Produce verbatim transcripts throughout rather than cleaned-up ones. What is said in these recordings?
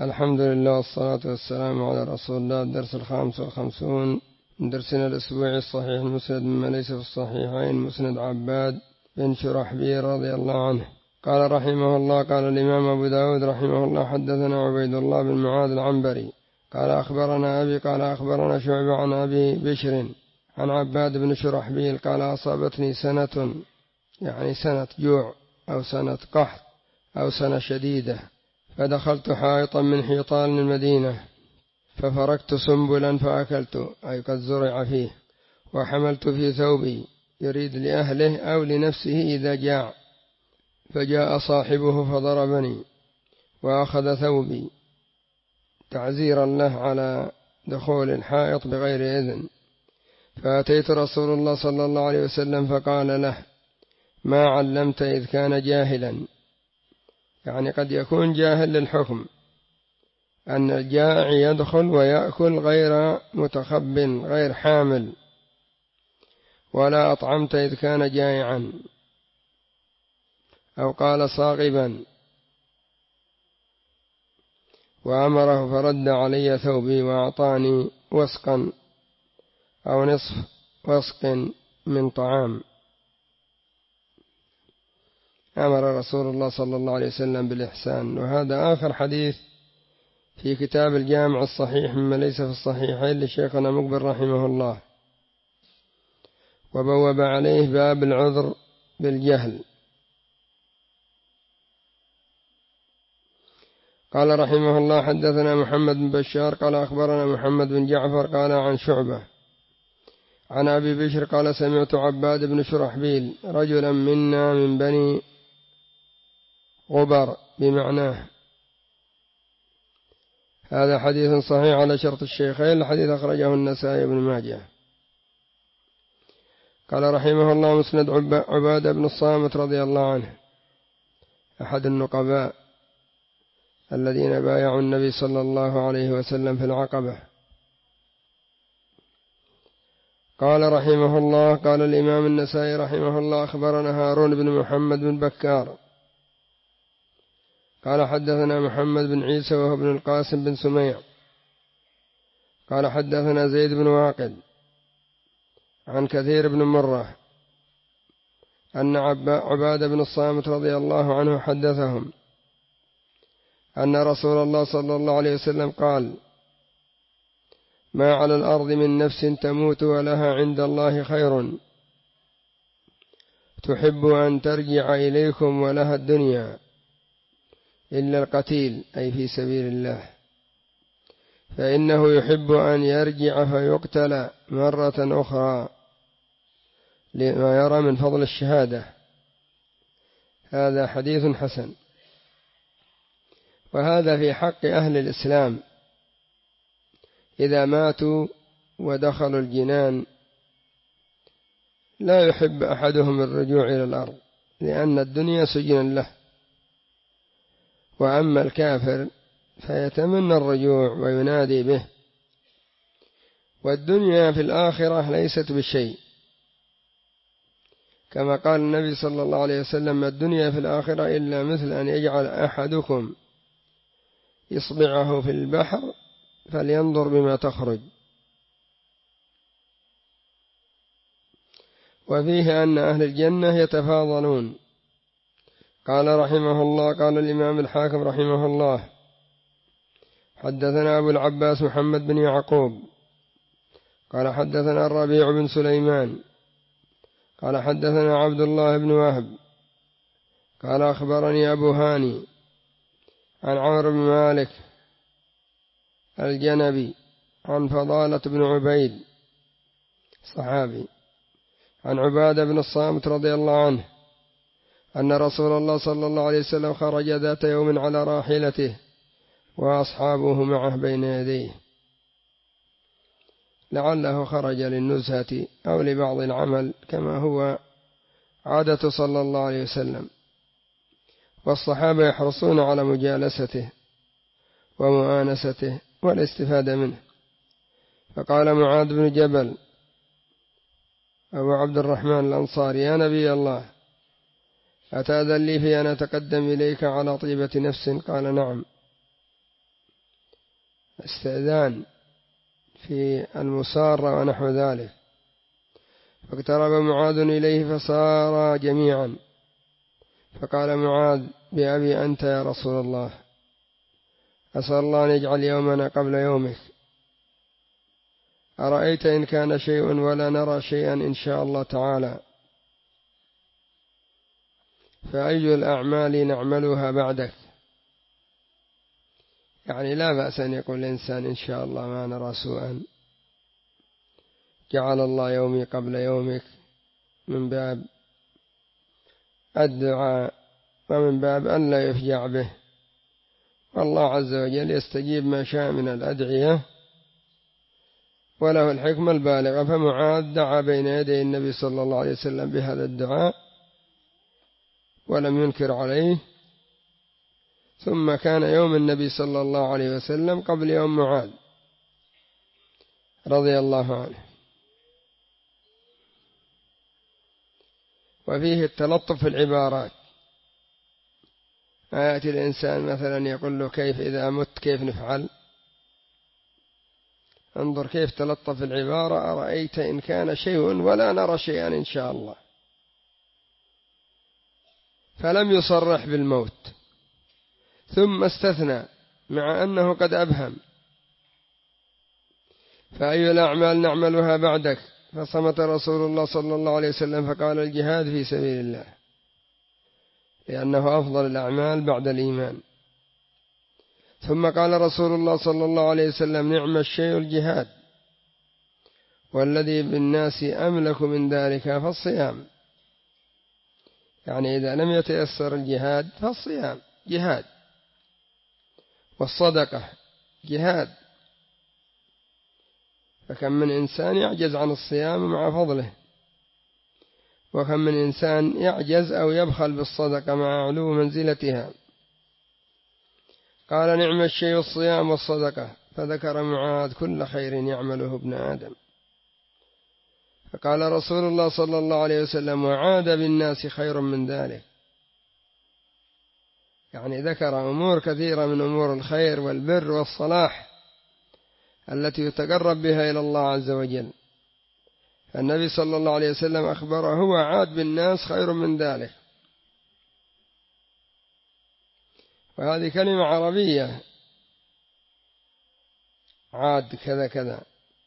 الحمد لله والصلاة والسلام على رسول الله. الدرس الخامس والخمسون من درسنا الأسبوعي الصحيح المسند مما ليس في الصحيحين، مسند عباد بن شرحبيل رضي الله عنه قال رحمه الله: قال الإمام أبو داود رحمه الله: حدثنا عبيد الله بن معاذ العنبري قال أخبرنا أبي قال أخبرنا شعبة عن أبي بشر عن عباد بن شرحبيل قال: أصابتني سنة، يعني سنة جوع أو سنة قحط أو سنة شديدة، فدخلت حائطا من حيطان المدينة ففركت سنبلا فأكلت، أي قد زرع فيه، وحملت في ثوبي، يريد لأهله أو لنفسه إذا جاع، فجاء صاحبه فضربني وأخذ ثوبي تعزيرا له على دخول الحائط بغير إذن، فأتيت رسول الله صلى الله عليه وسلم فقال له: ما علمت إذ كان جاهلا، يعني قد يكون جاهل للحكم أن الجائع يدخل ويأكل غير متخب غير حامل، ولا أطعمت إذ كان جائعا، أو قال صاغبا، وأمره فرد علي ثوبي وأعطاني وسقا أو نصف وسق من طعام. أمر رسول الله صلى الله عليه وسلم بالإحسان. وهذا آخر حديث في كتاب الجامع الصحيح مما ليس في الصحيحين لشيخنا مقبل رحمه الله، وبوب عليه باب العذر بالجهل. قال رحمه الله: حدثنا محمد بن بشار قال أخبرنا محمد بن جعفر قال عن شعبة عن أبي بشر قال: سمعت عباد بن شرحبيل رجلا منا من بني غبر بمعناه. هذا حديث صحيح على شرط الشيخين، الحديث أخرجه النسائي بن ماجه. قال رحمه الله: مسند عبادة بن الصامت رضي الله عنه، أحد النقباء الذين بايعوا النبي صلى الله عليه وسلم في العقبة. قال رحمه الله: قال الإمام النسائي رحمه الله: أخبرنا هارون بن محمد بن بكار قال حدثنا محمد بن عيسى وهو ابن القاسم بن سميع قال حدثنا زيد بن واقد عن كثير بن مرة أن عبادة بن الصامت رضي الله عنه حدثهم أن رسول الله صلى الله عليه وسلم قال: ما على الأرض من نفس تموت ولها عند الله خير تحب أن ترجع إليكم ولها الدنيا إلا القتيل، أي في سبيل الله، فإنه يحب أن يرجع فيقتل مرة أخرى لما يرى من فضل الشهادة. هذا حديث حسن. وهذا في حق أهل الإسلام إذا ماتوا ودخلوا الجنان لا يحب أحدهم الرجوع إلى الأرض، لأن الدنيا سجن له. وأما الكافر فيتمنى الرجوع وينادي به. والدنيا في الآخرة ليست بشيء، كما قال النبي صلى الله عليه وسلم: الدنيا في الآخرة إلا مثل أن يجعل أحدكم إصبعه في البحر فلينظر بما تخرج. وفيه أن أهل الجنة يتفاضلون. قال رحمه الله: قال الإمام الحاكم رحمه الله: حدثنا أبو العباس محمد بن يعقوب قال حدثنا الربيع بن سليمان قال حدثنا عبد الله بن وهب قال أخبرني أبو هاني عن عمرو بن مالك الجنبي عن فضالة بن عبيد صحابي عن عبادة بن الصامت رضي الله عنه أن رسول الله صلى الله عليه وسلم خرج ذات يوم على راحلته وأصحابه معه بين يديه، لعله خرج للنزهة أو لبعض العمل كما هو عادة صلى الله عليه وسلم، والصحابة يحرصون على مجالسته ومؤانسته والاستفادة منه. فقال معاذ بن جبل أبو عبد الرحمن الأنصاري: يا نبي الله، أتأذن لي في أن أتقدم إليك على طيبة نفس؟ قال: نعم. استئذان في المسارة ونحو ذلك. فاقترب معاذ إليه فصار جميعا، فقال معاذ: بأبي أنت يا رسول الله، أسأل الله أن يجعل يومنا قبل يومك، أرأيت إن كان شيء ولا نرى شيئا إن شاء الله تعالى، فأي الأعمال نعملها بعدك؟ يعني لا بأس أن يقول الإنسان إن شاء الله ما نرى سوءا، جعل الله يومي قبل يومك، من باب الدعاء ومن باب أن لا يفجع به، والله عز وجل يستجيب ما شاء من الأدعية وله الحكمة البالغة. فمعاذ دعا بين يدي النبي صلى الله عليه وسلم بهذا الدعاء ولم ينكر عليه، ثم كان يوم النبي صلى الله عليه وسلم قبل يوم معاذ رضي الله عنه. وفيه التلطف في العبارات، ما يأتي الإنسان مثلا يقول له كيف إذا مت كيف نفعل، انظر كيف تلطف العبارة: أرأيت إن كان شيء ولا نرى شيئا إن شاء الله. فلم يصرح بالموت، ثم استثنى مع أنه قد أبهم: فأي الأعمال نعملها بعدك؟ فصمت رسول الله صلى الله عليه وسلم فقال: الجهاد في سبيل الله، لأنه أفضل الأعمال بعد الإيمان. ثم قال رسول الله صلى الله عليه وسلم: نعم الشيء الجهاد، والذي بالناس أملك من ذلك فالصيام. يعني إذا لم يتيسر الجهاد فالصيام جهاد، والصدقة جهاد. فكم من إنسان يعجز عن الصيام مع فضله، وكم من إنسان يعجز أو يبخل بالصدقة مع علو منزلتها. قال: نعم الشيء الصيام والصدقة، فذكر معاذ كل خير يعمله ابن آدم. فقال رسول الله صلى الله عليه وسلم: وعاد بالناس خير من ذلك. يعني ذكر أمور كثيرة من أمور الخير والبر والصلاح التي يتقرب بها إلى الله عز وجل. النبي صلى الله عليه وسلم أخبره: وعاد بالناس خير من ذلك. وهذه كلمة عربية، عاد كذا كذا،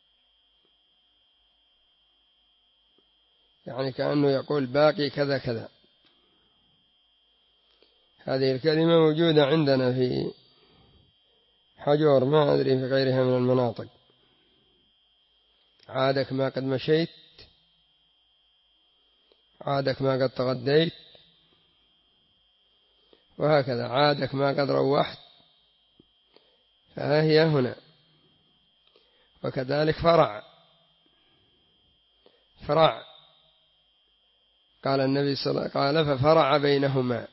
يعني كأنه يقول باقي كذا كذا. هذه الكلمة موجودة عندنا في حجور، ما أدري في غيرها من المناطق. عادك ما قد مشيت، عادك ما قد تغديت، وهكذا عادك ما قد روحت. فها هي هنا. وكذلك فرع، فرع قال النبي صلى الله عليه وسلم قال: ففرع بينهما.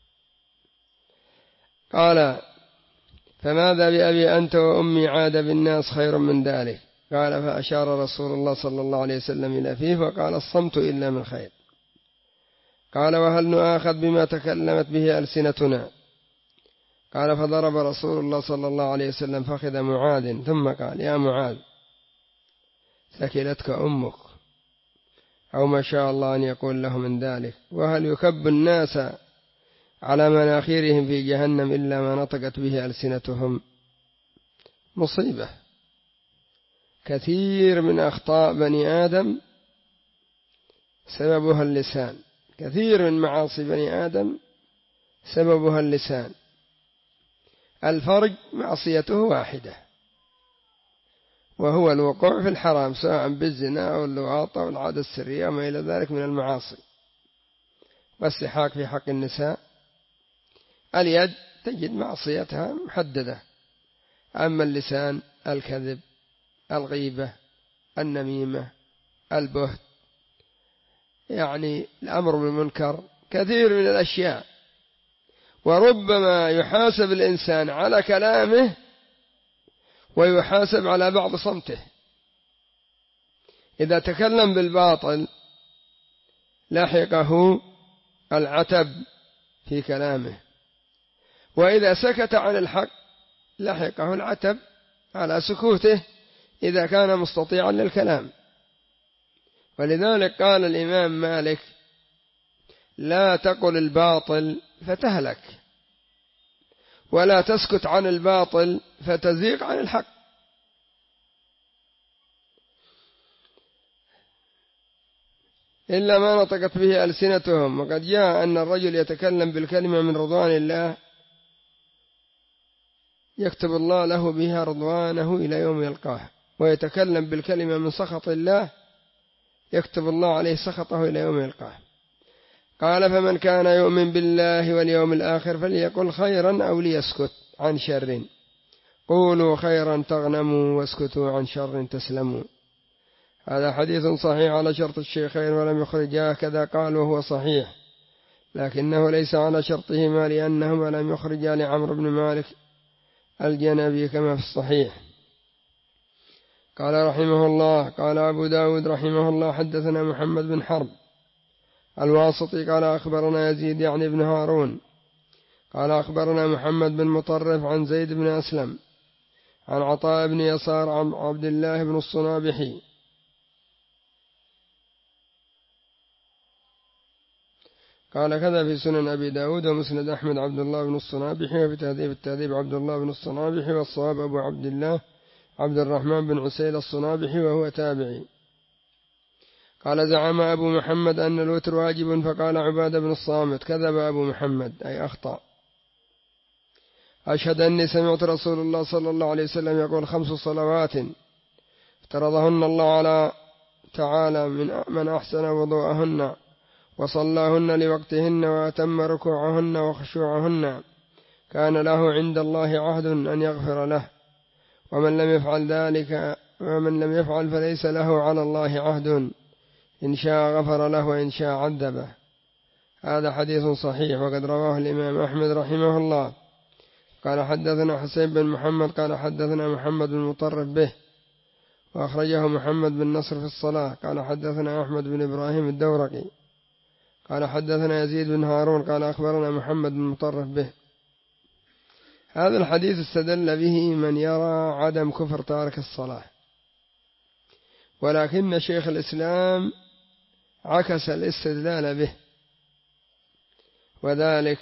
قال: فماذا بأبي أنت وأمي عاد بالناس خير من ذلك؟ قال: فأشار رسول الله صلى الله عليه وسلم إلى فيه وقال: الصمت إلا من خير. قال: وهل نؤاخذ بما تكلمت به ألسنتنا؟ قال: فضرب رسول الله صلى الله عليه وسلم فخذ معاذ ثم قال: يا معاذ، ثكلتك أمك، أو ما شاء الله أن يقول له من ذلك. وهل يكب الناس على مناخيرهم في جهنم إلا ما نطقت به ألسنتهم؟ مصيبة. كثير من أخطاء بني آدم سببها اللسان، كثير من معاصي بني آدم سببها اللسان. الفرج معصيته واحدة، وهو الوقوع في الحرام، سواء بالزنا أو اللواط أو العادة السرية وما إلى ذلك من المعاصي، والسحاق في حق النساء. اليد تجد معصيتها محددة، أما اللسان الكذب، الغيبة، النميمة، البهت، يعني الأمر بالمنكر، كثير من الأشياء. وربما يحاسب الإنسان على كلامه ويحاسب على بعض صمته. إذا تكلم بالباطل لحقه العتب في كلامه، وإذا سكت عن الحق لحقه العتب على سكوته إذا كان مستطيعا للكلام. ولذلك قال الإمام مالك: لا تقل الباطل فتهلك، ولا تسكت عن الباطل فتزيغ عن الحق. إلا ما نطقت به ألسنتهم. وقد جاء أن الرجل يتكلم بالكلمة من رضوان الله يكتب الله له بها رضوانه إلى يوم يلقاه، ويتكلم بالكلمة من سخط الله يكتب الله عليه سخطه إلى يوم يلقاه. قال: فمن كان يؤمن بالله واليوم الآخر فليقل خيرا أو ليسكت عن شر. قولوا خيرا تغنموا واسكتوا عن شر تسلموا. هذا حديث صحيح على شرط الشيخين ولم يخرجاه، كذا قال وهو صحيح، لكنه ليس على شرطهما لأنهما لم يخرجا لعمرو بن مالك الجنبي كما في الصحيح. قال رحمه الله: قال أبو داود رحمه الله: حدثنا محمد بن حرب الواسطي قال أخبرنا يزيد يعني بن هارون قال أخبرنا محمد بن مطرف عن زيد بن أسلم عن عطاء بن يسار عن عبد الله بن الصنابحي قال كذا في سنن أبي داود ومسند أحمد عبد الله بن الصنابحي، وفي تهذيب التهذيب عبد الله بن الصنابحي، والصواب أبو عبد الله عبد الرحمن بن عسيل الصنابحي وهو تابعي. قال: زعم أبو محمد أن الوتر واجب، فقال عبادة بن الصامت: كذب أبو محمد، أي أخطأ. أشهد أني سمعت رسول الله صلى الله عليه وسلم يقول: خمس صلوات افترضهن الله على تعالى من من أحسن وضوءهن وصلاهن لوقتهن وأتم ركوعهن وخشوعهن كان له عند الله عهد أن يغفر له، ومن لم يفعل ذلك ومن لم يفعل فليس له على الله عهد، إن شاء غفر له وإن شاء عذبه. هذا حديث صحيح، وقد رواه الإمام أحمد رحمه الله. قال: حدثنا حسين بن محمد قال حدثنا محمد بن مطرف به، وأخرجه محمد بن نصر في الصلاة. قال: حدثنا أحمد بن إبراهيم الدورقي قال حدثنا يزيد بن هارون قال أخبرنا محمد بن مطرف به. هذا الحديث استدل به من يرى عدم كفر تارك الصلاة، ولكن شيخ الإسلام عكس الاستدلال به، وذلك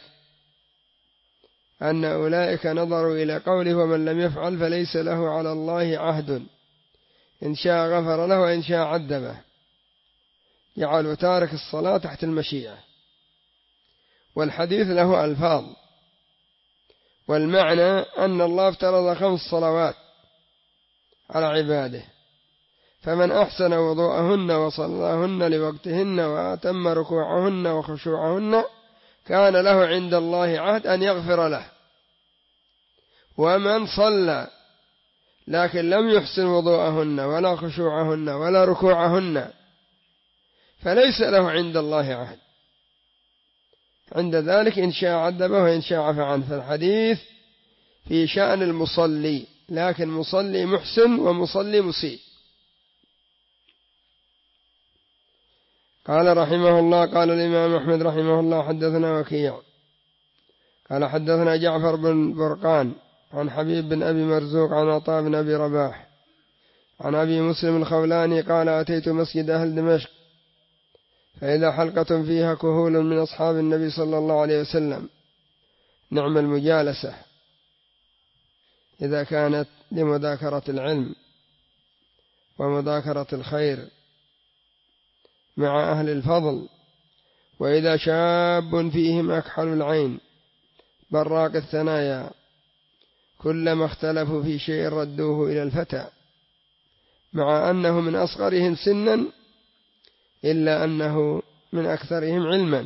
أن أولئك نظروا إلى قوله: ومن لم يفعل فليس له على الله عهد، إن شاء غفر له وإن شاء عذبه، جعلوا تارك الصلاة تحت المشيئة. والحديث له ألفاظ، والمعنى أن الله افترض خمس صلوات على عباده، فمن أحسن وضوءهن وصلاهن لوقتهن وأتم ركوعهن وخشوعهن كان له عند الله عهد أن يغفر له، ومن صلى لكن لم يحسن وضوءهن ولا خشوعهن ولا ركوعهن فليس له عند الله عهد، عند ذلك إن شاء عذبه وإن شاء عفى عنه. فالحديث في شأن المصلي، لكن مصلي محسن ومصلي مسيء. قال رحمه الله: قال الإمام أحمد رحمه الله: حدثنا وكيع قال حدثنا جعفر بن برقان عن حبيب بن أبي مرزوق عن عطاء بن أبي رباح عن أبي مسلم الخولاني قال: أتيت مسجد أهل دمشق فإذا حلقة فيها كهول من أصحاب النبي صلى الله عليه وسلم، نعم المجالسة إذا كانت لمذاكرة العلم ومذاكرة الخير مع أهل الفضل، وإذا شاب فيهم أكحل العين براق الثنايا كلما اختلفوا في شيء ردوه إلى الفتى، مع أنه من أصغرهم سنا إلا أنه من أكثرهم علما،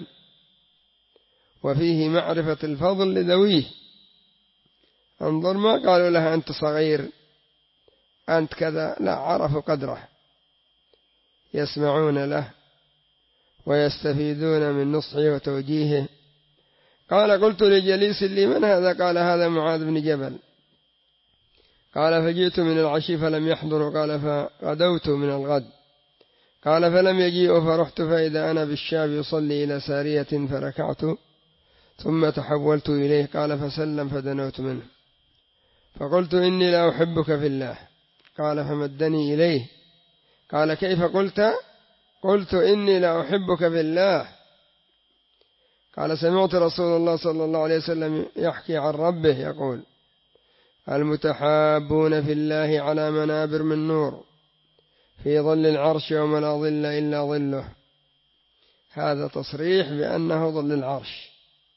وفيه معرفة الفضل لذويه. انظر، ما قالوا له أنت صغير أنت كذا، لا، عرفوا قدره، يسمعون له ويستفيدون من نصحه وتوجيهه. قال: قلت لجليس لي: من هذا؟ قال: هذا معاذ بن جبل. قال: فجئت من العشي فلم يحضر. قال: فغدوت من الغد. قال: فلم يجيء، فرحت فإذا أنا بالشاب يصلي إلى سارية فركعت ثم تحولت إليه. قال: فسلم فدنوت منه. فقلت إني لا أحبك في الله. قال فمدني إليه. قال كيف قلت؟ قلت إني لا أحبك في الله. قال سمعت رسول الله صلى الله عليه وسلم يحكي عن ربه يقول المتحابون في الله على منابر من نور في ظل العرش يوم لا ظل إلا ظله. هذا تصريح بأنه ظل العرش،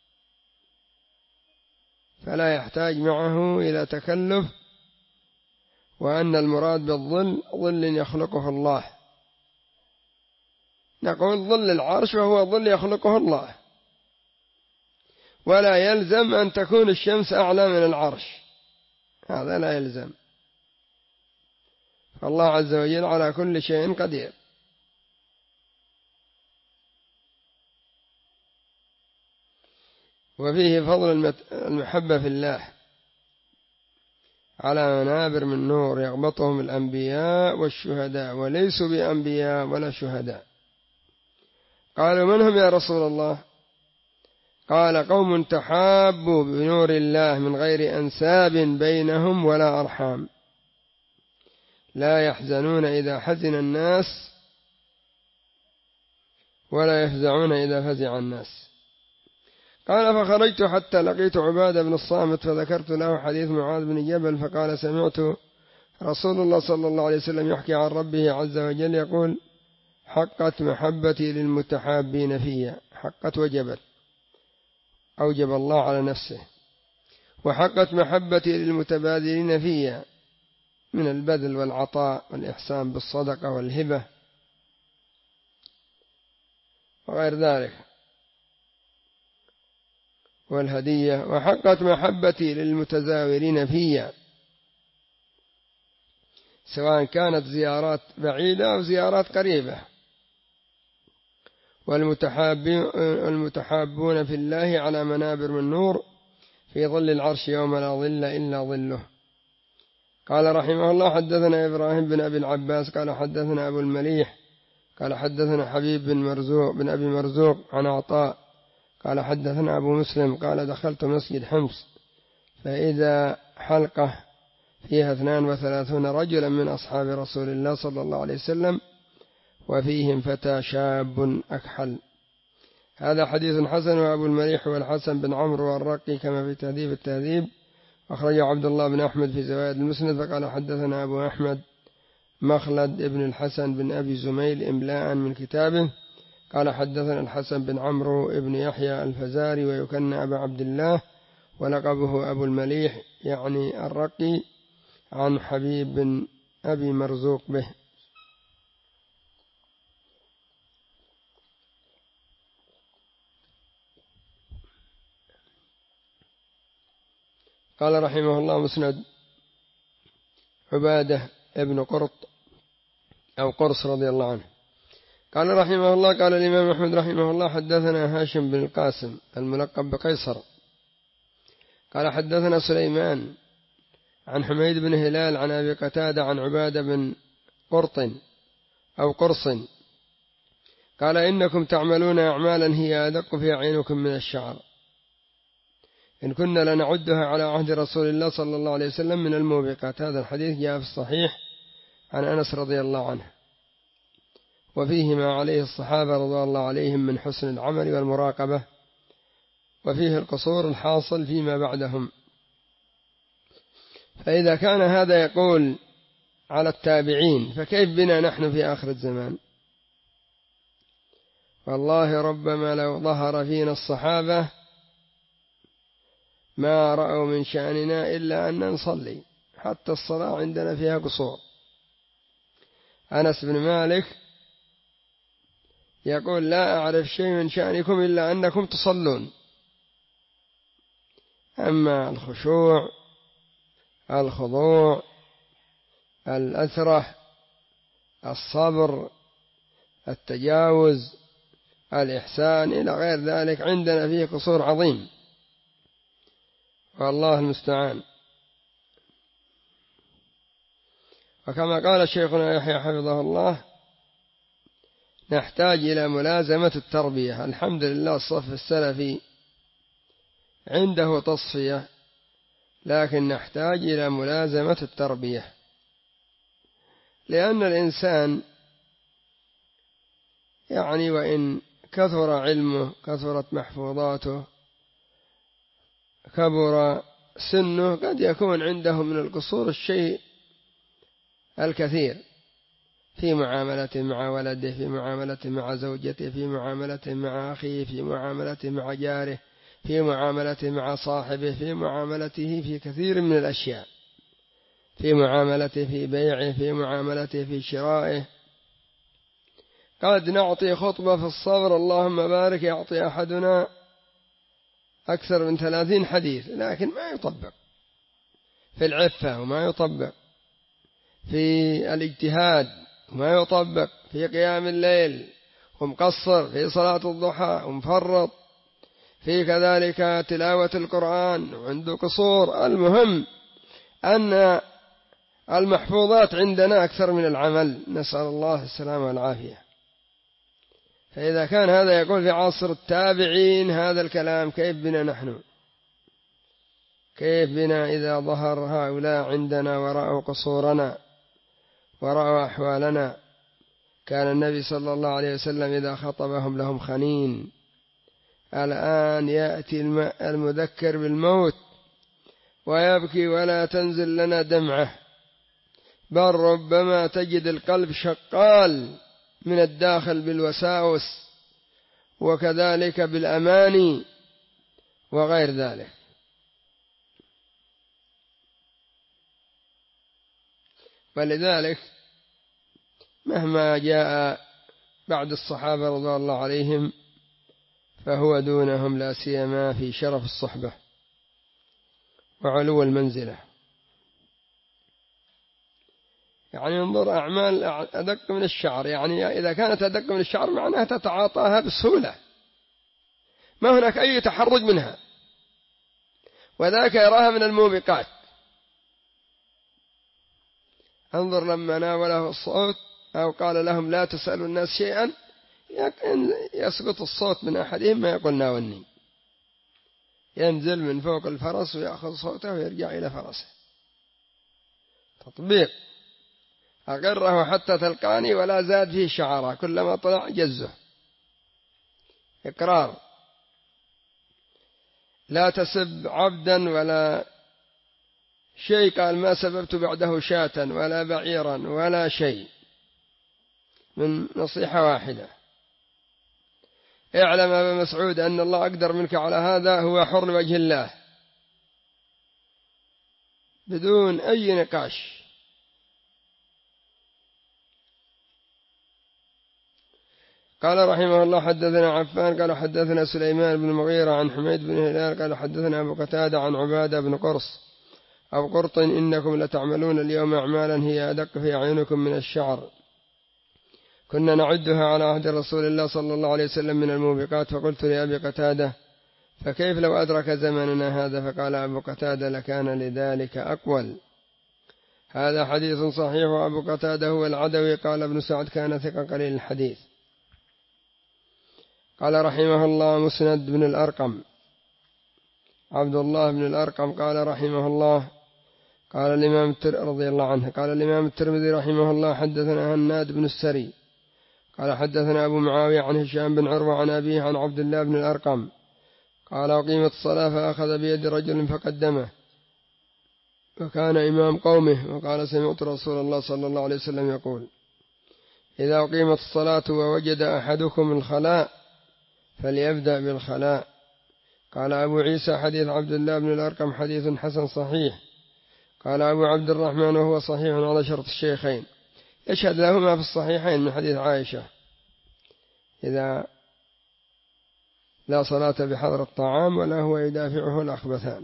فلا يحتاج معه إلى تكلف، وأن المراد بالظل ظل يخلقه الله. نقول ظل العرش وهو ظل يخلقه الله، ولا يلزم أن تكون الشمس أعلى من العرش، هذا لا يلزم، فالله عز وجل على كل شيء قدير. وفيه فضل المحبة في الله على منابر من نور يغبطهم الأنبياء والشهداء وليسوا بأنبياء ولا شهداء. قالوا من هم يا رسول الله؟ قال قوم تحابوا بنور الله من غير أنساب بينهم ولا أرحام، لا يحزنون إذا حزن الناس ولا يفزعون إذا فزع الناس. قال فخرجت حتى لقيت عبادة بن الصامت فذكرت له حديث معاذ بن جبل، فقال سمعت رسول الله صلى الله عليه وسلم يحكي عن ربه عز وجل يقول حقت محبتي للمتحابين فيها. حقت وجبت، أوجب الله على نفسه. وحقت محبتي للمتبادلين فيها من البذل والعطاء والإحسان بالصدقة والهبة وغير ذلك والهدية. وحقت محبتي للمتزاورين فيها، سواء كانت زيارات بعيدة أو زيارات قريبة. والمتحابون في الله على منابر من نور في ظل العرش يوم لا ظل إلا ظله. قال رحمه الله حدثنا إبراهيم بن أبي العباس قال حدثنا أبو المليح قال حدثنا حبيب بن مرزوق بن أبي مرزوق عن عطاء قال حدثنا أبو مسلم قال دخلت مسجد حمص فإذا حلقة فيها اثنان وثلاثون رجلا من أصحاب رسول الله صلى الله عليه وسلم وفيهم فتى شاب أكحل. هذا حديث حسن. وأبو المليح والحسن بن عمرو والرقي كما في تهذيب التهذيب. أخرج عبد الله بن أحمد في زوائد المسند فقال حدثنا أبو أحمد مخلد بن الحسن بن أبي زميل إملاء من كتابه قال حدثنا الحسن بن عمرو بن يحيى الفزاري ويكنى أبا عبد الله ولقبه أبو المليح يعني الرقي عن حبيب بن أبي مرزوق به. قال رحمه الله مسند عبادة ابن قرط أو قرص رضي الله عنه. قال رحمه الله قال الإمام أحمد رحمه الله حدثنا هاشم بن القاسم الملقب بقيصر قال حدثنا سليمان عن حميد بن هلال عن أبي قتادة عن عبادة بن قرط أو قرص قال إنكم تعملون أعمالا هي أدق في أعينكم من الشعر إن كنا لنعدها على عهد رسول الله صلى الله عليه وسلم من الموبقات. هذا الحديث جاء في الصحيح عن أنس رضي الله عنه وفيه ما عليه الصحابة رضي الله عليهم من حسن العمل والمراقبة، وفيه القصور الحاصل فيما بعدهم. فإذا كان هذا يقول على التابعين فكيف بنا نحن في آخر الزمان؟ والله ربما لو ظهر فينا الصحابة ما رأوا من شأننا إلا أن نصلي، حتى الصلاة عندنا فيها قصور. أنس بن مالك يقول لا أعرف شيء من شأنكم إلا أنكم تصلون، أما الخشوع الخضوع الأثرة الصبر التجاوز الإحسان إلى غير ذلك عندنا فيه قصور عظيم، والله المستعان. وكما قال شيخنا يحيى حفظه الله نحتاج إلى ملازمة التربية. الحمد لله الصف السلفي عنده تصفية لكن نحتاج إلى ملازمة التربية، لأن الإنسان يعني وإن كثر علمه، كثرت محفوظاته، كبر سنه، قد يكون عنده من القصور الشيء الكثير في معاملته مع ولده، في معاملته مع زوجته، في معاملته مع أخيه، في معاملته مع جاره، في معاملته مع صاحبه، في معاملته في كثير من الأشياء، في معاملته في بيعه، في معاملته في شرائه. قد نعطي خطبة في الصبر اللهم بارك يعطي أحدنا أكثر من ثلاثين حديث، لكن ما يطبق في العفة، وما يطبق في الاجتهاد، وما يطبق في قيام الليل، ومقصر في صلاة الضحى، ومفرط في كذلك تلاوة القرآن، وعنده قصور. المهم أن المحفوظات عندنا أكثر من العمل، نسأل الله السلامة والعافية. فإذا كان هذا يقول في عصر التابعين هذا الكلام، كيف بنا نحن؟ كيف بنا إذا ظهر هؤلاء عندنا ورأوا قصورنا ورأوا أحوالنا؟ كان النبي صلى الله عليه وسلم إذا خطبهم لهم خنين. الآن يأتي المذكر بالموت ويبكي ولا تنزل لنا دمعة، بل ربما تجد القلب شقال من الداخل بالوساوس، وكذلك بالأماني وغير ذلك. ولذلك مهما جاء بعد الصحابة رضي الله عليهم فهو دونهم، لا سيما في شرف الصحبة وعلو المنزلة. يعني انظر أعمال أدق من الشعر، يعني إذا كانت أدق من الشعر معناها تتعاطاها بسهولة، ما هناك أي تحرج منها، وذاك يراها من الموبقات. انظر لما ناوله الصوت أو قال لهم لا تسألوا الناس شيئا، يسقط الصوت من أحدهم ما يقول ناولني، ينزل من فوق الفرس ويأخذ صوته ويرجع إلى فرسه. تطبيق أقره حتى تلقاني ولا زاد فيه شعره، كلما طلع جزه. إقرار. لا تسب عبدا ولا شيء، قال ما سببت بعده شاة ولا بعيرا ولا شيء، من نصيحة واحدة. اعلم أبا مسعود أن الله أقدر منك على هذا، هو حر لوجه الله بدون أي نقاش. قال رحمه الله حدثنا عفان قال حدثنا سليمان بن المغيرة عن حميد بن هلال قال حدثنا أبو قتادة عن عبادة بن قرص أو قرط إنكم لتعملون اليوم أعمالا هي أدق في أعينكم من الشعر، كنا نعدها على عهد رسول الله صلى الله عليه وسلم من الموبقات. فقلت لأبي قتادة فكيف لو أدرك زمننا هذا؟ فقال أبو قتادة لكان لذلك أقول. هذا حديث صحيح. وأبو قتادة هو العدوي. قال ابن سعد كان ثقة قليل الحديث. قال رحمه الله مسند بن الأرقم عبد الله بن الأرقم قال رحمه الله قال الإمام رضي الله عنه قال الإمام الترمذي رحمه الله حدثنا هناد بن السري قال حدثنا أبو معاوية عن هشام بن عروة عن أبيه عن عبد الله بن الأرقم قال أقيمت الصلاة فأخذ بيد رجل فقدمه وكان إمام قومه، وقال سمعت رسول الله صلى الله عليه وسلم يقول إذا أقيمت الصلاة ووجد أحدكم الخلاء فليبدأ بالخلاء. قال أبو عيسى حديث عبد الله بن الأرقم حديث حسن صحيح. قال أبو عبد الرحمن وهو صحيح على شرط الشيخين، يشهد لهما في الصحيحين من حديث عائشة إذا لا صلاة بحضر الطعام ولا هو يدافعه الأخبثان.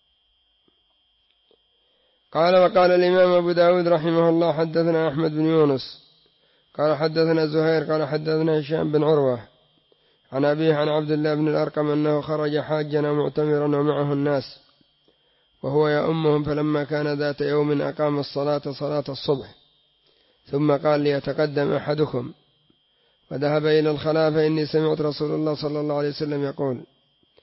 قال وقال الإمام أبو داود رحمه الله حدثنا أحمد بن يونس قال حدثنا زهير قال حدثنا هشام بن عروة عن أبيه عن عبد الله بن الأرقم أنه خرج حاجا معتمرا ومعه الناس وهو يؤمهم، فلما كان ذات يوم أقام الصلاة صلاة الصبح ثم قال ليتقدم أحدكم وذهب إلى الخلاء، فإني سمعت رسول الله صلى الله عليه وسلم يقول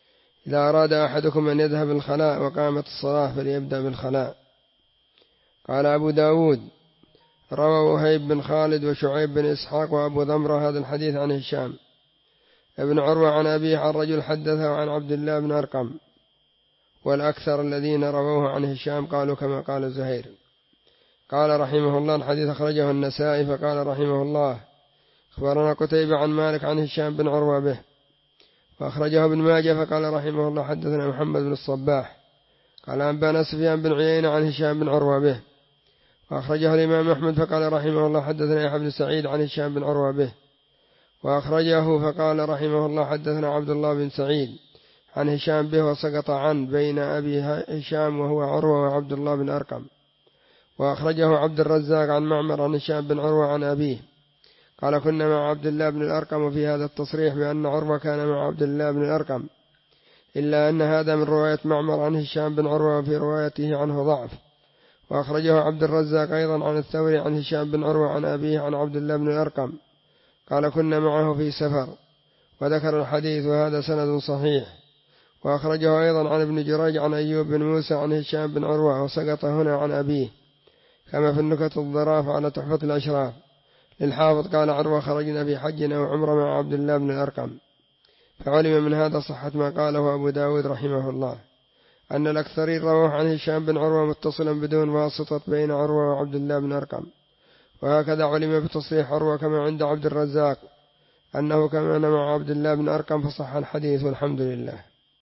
إذا أراد أحدكم أن يذهب الخلاء وقامت الصلاة فليبدأ بالخلاء. قال أبو داود روى وهيب بن خالد وشعيب بن إسحاق وأبو ذمرة هذا الحديث عن هشام ابن عروة عن أبيه عن رجل حدثه عن عبد الله بن أرقم، والأكثر الذين رووه عن هشام قالوا كما قال زهير. قال رحمه الله الحديث أخرجه النسائي، فقال رحمه الله أخبرنا قتيبة عن مالك عن هشام بن عروة به، وأخرجه ابن ماجه فقال رحمه الله حدثنا محمد بن الصباح قال أنبانا سفيان بن عيينة عن هشام بن عروة به، وأخرجه الإمام أحمد فقال رحمه الله حدثنا يحيى بن سعيد عن هشام بن عروة به، وأخرجه فقال رحمه الله حدثنا عبد الله بن سعيد عن هشام به، وسقط عن بين أبي هشام وهو عروة وعبد الله بن أرقم. وأخرجه عبد الرزاق عن معمر عن هشام بن عروة عن أبيه قال كنا مع عبد الله بن الأرقم، وفي هذا التصريح بأن عروة كان مع عبد الله بن الأرقم، إلا أن هذا من رواية معمر عن هشام بن عروة وفي روايته عنه ضعف. وأخرجه عبد الرزاق أيضا عن الثوري عن هشام بن عروة عن أبيه عن عبد الله بن الأرقم قال كنا معه في سفر، وذكر الحديث وهذا سند صحيح. وأخرجه أيضا عن ابن جريج عن أيوب بن موسى عن هشام بن عروة، وسقط هنا عن أبيه كما في النكت الظراف على تحفة الأشراف للحافظ قال عروة خرجنا في حج أو عمرة مع عبد الله بن الأرقم. فعلم من هذا صحة ما قاله أبو داود رحمه الله أن الأكثرين رواه عن هشام بن عروة متصلا بدون واسطة بين عروة وعبد الله بن أرقم. وهكذا علم بتصريح عروة كما عند عبد الرزاق أنه كان مع عبد الله بن أرقم، فصح الحديث والحمد لله.